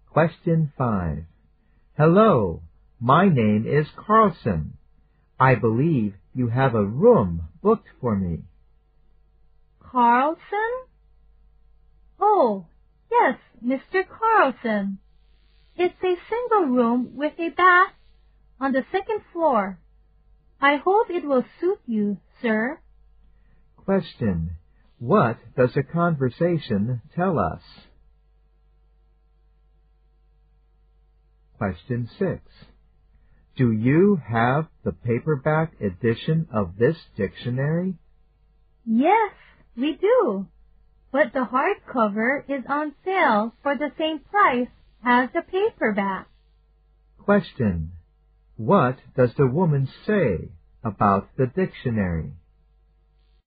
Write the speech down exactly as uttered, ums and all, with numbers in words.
Question five. Hello, my name is Carlson. I believe you have a room booked for me. Carlson? Oh, yes, Mister Carlson. It's a single room with a bath on the second floor. I hope it will suit you, sir. Question. What does the conversation tell us? Question six. Do you have the paperback edition of this dictionary? Yes, we do. But the hardcover is on sale for the same price as the paperback. Question. What does the woman say about the dictionary?